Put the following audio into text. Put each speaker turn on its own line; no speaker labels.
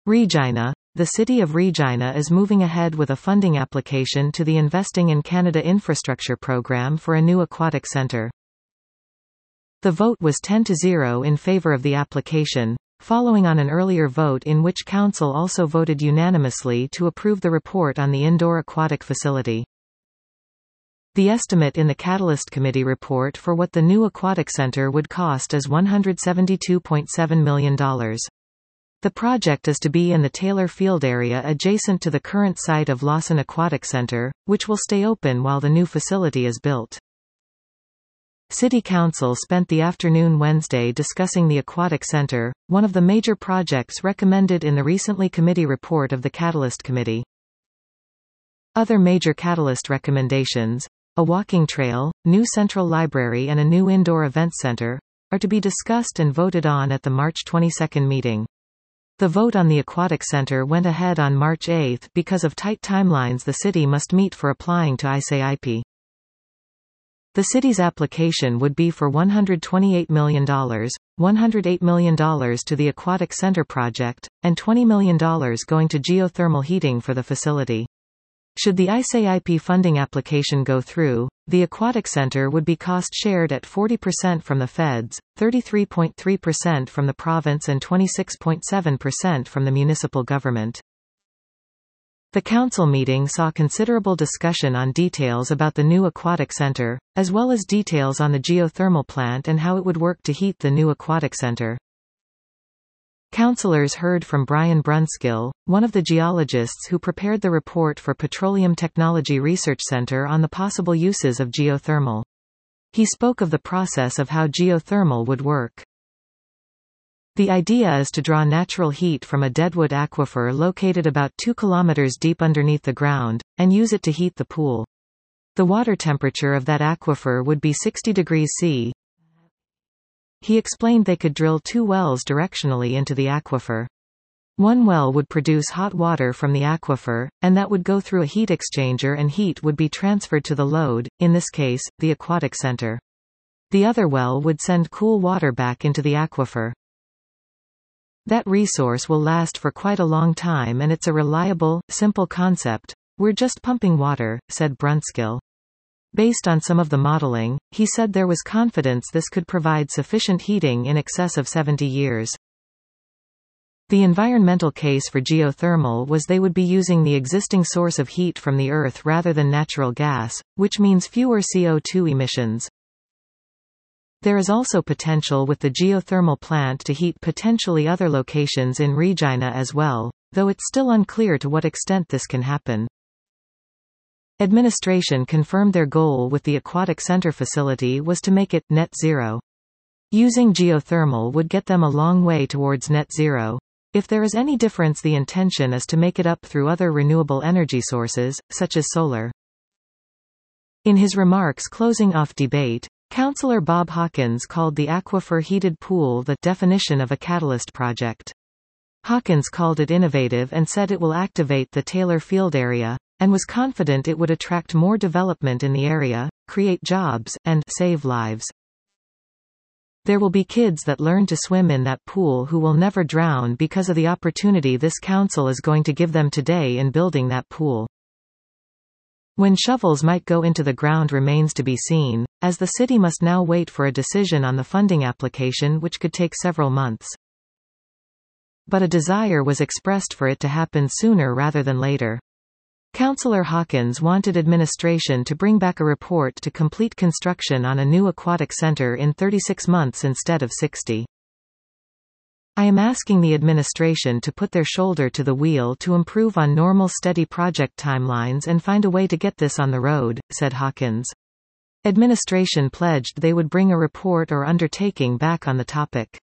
Regina. The City of Regina is moving ahead with a funding application to the Investing in Canada Infrastructure Program for a new aquatic centre. The vote was 10-0 in favour of the application, following on an earlier vote in which Council also voted unanimously to approve the report on the indoor aquatic facility. The estimate in the Catalyst Committee report for what the new aquatic centre would cost is $172.7 million. The project is to be in the Taylor Field area adjacent to the current site of Lawson Aquatic Centre, which will stay open while the new facility is built. City Council spent the afternoon Wednesday discussing the aquatic centre, one of the major projects recommended in the recently committee report of the Catalyst Committee. Other major Catalyst recommendations, a walking trail, new central library and a new indoor event centre, are to be discussed and voted on at the March 22 meeting. The vote on the aquatic centre went ahead on March 8 because of tight timelines the city must meet for applying to ICIP. The city's application would be for $128 million, $108 million to the aquatic centre project, and $20 million going to geothermal heating for the facility. Should the ICIP funding application go through, the aquatic centre would be cost-shared at 40% from the feds, 33.3% from the province and 26.7% from the municipal government. The council meeting saw considerable discussion on details about the new aquatic centre, as well as details on the geothermal plant and how it would work to heat the new aquatic centre. Councillors heard from Brian Brunskill, one of the geologists who prepared the report for Petroleum Technology Research Centre on the possible uses of geothermal. He spoke of the process of how geothermal would work. The idea is to draw natural heat from a deadwood aquifer located about 2 kilometers deep underneath the ground, and use it to heat the pool. The water temperature of that aquifer would be 60 degrees C. He explained they could drill 2 wells directionally into the aquifer. One well would produce hot water from the aquifer, and that would go through a heat exchanger and heat would be transferred to the load, in this case, the aquatic centre. The other well would send cool water back into the aquifer. That resource will last for quite a long time and it's a reliable, simple concept. We're just pumping water, said Brunskill. Based on some of the modeling, he said there was confidence this could provide sufficient heating in excess of 70 years. The environmental case for geothermal was they would be using the existing source of heat from the earth rather than natural gas, which means fewer CO2 emissions. There is also potential with the geothermal plant to heat potentially other locations in Regina as well, though it's still unclear to what extent this can happen. Administration confirmed their goal with the aquatic centre facility was to make it net zero. Using geothermal would get them a long way towards net zero. If there is any difference, the intention is to make it up through other renewable energy sources, such as solar. In his remarks closing off debate, Councillor Bob Hawkins called the aquifer heated pool the definition of a catalyst project. Hawkins called it innovative and said it will activate the Taylor Field area, and was confident it would attract more development in the area, create jobs, and save lives. There will be kids that learn to swim in that pool who will never drown because of the opportunity this council is going to give them today in building that pool. When shovels might go into the ground remains to be seen, as the city must now wait for a decision on the funding application, which could take several months. But a desire was expressed for it to happen sooner rather than later. Councillor Hawkins wanted administration to bring back a report to complete construction on a new aquatic centre in 36 months instead of 60. I am asking the administration to put their shoulder to the wheel to improve on normal steady project timelines and find a way to get this on the road, said Hawkins. Administration pledged they would bring a report or undertaking back on the topic.